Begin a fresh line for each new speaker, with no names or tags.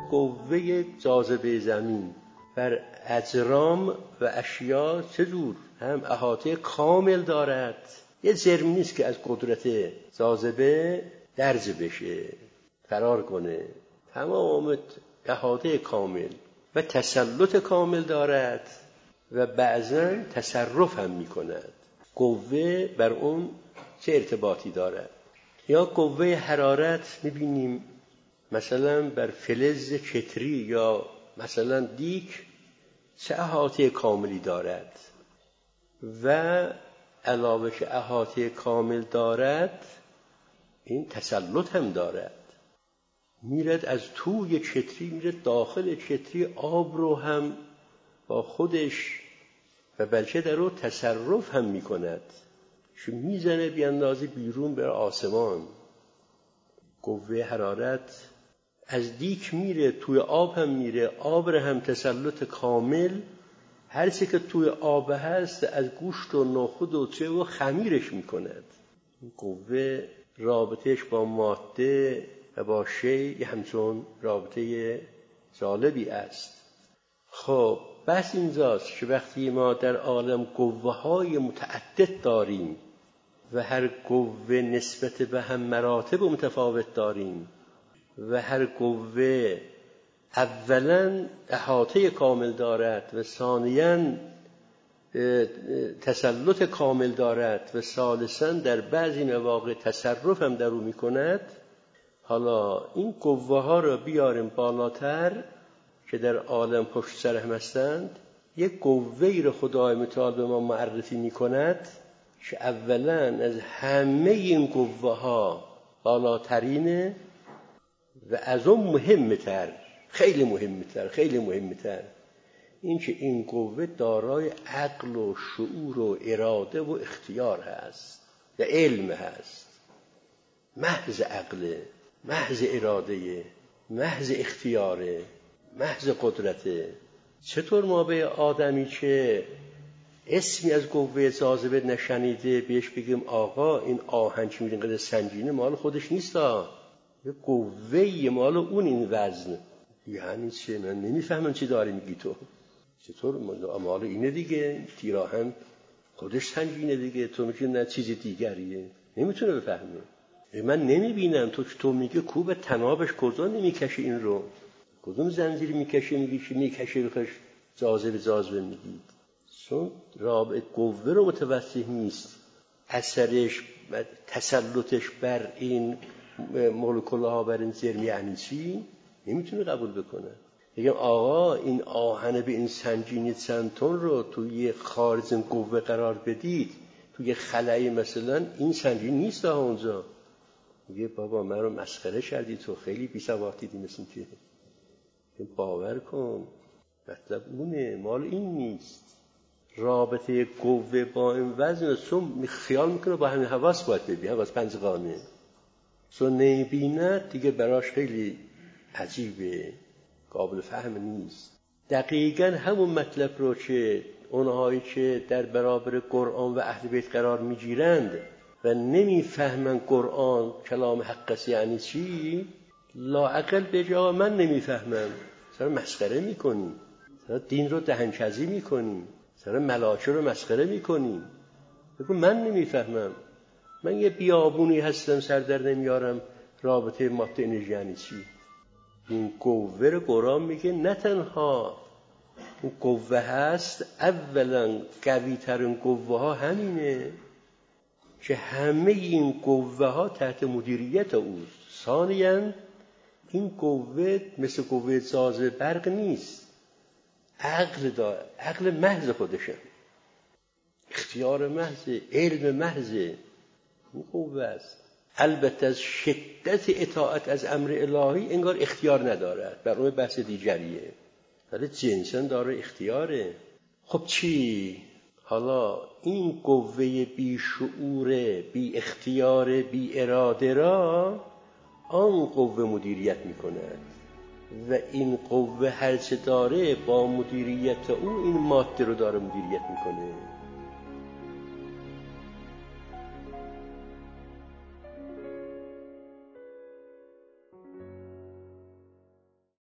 قوه جاذبه زمین بر اجرام و اشیا چه جور هم احاطه کامل دارد. یه جرم نیست که از قدرت جاذبه درج بشه، فرار کنه. تمام احاطه کامل و تسلط کامل دارد و بعضاً تصرف هم می کند. قوه بر اون چه ارتباطی دارد؟ یا قوه حرارت می‌بینیم مثلا بر فلز کتری یا مثلا دیک چه احاطه کاملی دارد و علاوه که احاطه کامل دارد این تسلط هم دارد. میرد از توی کتری میرد داخل کتری، آب رو هم با خودش و بلکه در رو تصرف هم میکند، که میزنه بیاندازه بیرون بر آسمان. قوه حرارت از دیک میره توی آب هم میره، آب رو هم تسلط کامل، هر چی که توی آب هست از گوشت و نخود و چه و خمیرش میکند. قوه رابطهش با ماده و با شی همچون رابطه جالبی است. خب بس اینجاست که وقتی ما در عالم قوه‌های متعدد داریم و هر قوه نسبت به هم مراتب متفاوت داریم و هر قوه اولا احاطه کامل دارد و ثانیاً تسلط کامل دارد و ثالثاً در بعضی مواقع تصرف هم در او می کند. حالا این قوه ها را بیاریم بالاتر که در عالم پشت سر هم هستند. یک قوه‌ای را خدای متعال به ما معرفی می کند که اولا از همه این قوه ها بالاترینه و از اون مهمتر، خیلی مهمتر این که این قوه دارای عقل و شعور و اراده و اختیار هست و علم هست. محض عقله، محض اراده، محض اختیاره، محض قدرته. چطور ما به آدمی که اسمی از قوه جاذبه نشنیده بهش بگیم آقا این آهن چی می‌دین قدر سنگینه، مال خودش نیستا، یه قوه‌ای مال اون این وزن. یعنی چه؟ من نمیفهمم چی داری میگی تو. چطور مال اینه دیگه، تیراهن خودش سنگینه دیگه، تو میگی نه چیز دیگریه، نمیتونه بفهمه. من نمیبینم تو میگه کوب تنابش کجا نمیکشه این رو، کدوم زنجیر میکشه میگی که میکشه بخش جاذبه میگید. چون رابط قوه رو متوجه نیست، اثرش و تسلطش بر این مولکول‌ها بر این جرم یعنی چی نمیتونه قبول بکنه. میگم آقا این آهن به این سنگینی چند تن رو توی خارج این قوه قرار بدید، توی خلأ مثلا این سنگین نیست ها اونجا. میگه بابا من رو مسخره کردی، تو خیلی بی‌سوادی مثل که باور کن، مطلب اونه، مال این نیست. رابطه قوه با این وزن چون خیال میکنه با همین حواس باید ببینه، حواس پنجگانه، چون نمیبیند دیگه براش خیلی عجیبه، قابل فهم نیست. دقیقاً همون مطلب رو که اونهایی که در برابر قرآن و اهل بیت قرار میگیرند و نمیفهمن قرآن کلام حق است یعنی چی، لااقل بگه من نمیفهمم، سر مسخره میکنی، سر دین رو دهنکجی میکنی، سر ملائکه رو مسخره میکنی. بگو من نمیفهمم، من یه بیابونی هستم سر در نمیارم رابطه ماده انرژی یعنی چی. این قوه رو قرآن میگه نه تنها این قوه هست، اولا قوی ترین قوه ها همینه که همه این قوه ها تحت مدیریت اوست. ثانیاً این قوه مثل قوه جاذبه برق نیست، عقل داره، عقل محض خودشه، اختیار محض، علم محض، این قوه است. البته از شدت اطاعت از امر الهی انگار اختیار ندارد، بر اون بحث دیگریه، ولی جنساً داره اختیاره. خب چی؟ حالا این قوه بی شعور، بی اختیار، بی اراده را آن قوه مدیریت میکند و این قوه هر چه داره با مدیریت او این ماده رو داره مدیریت میکنه.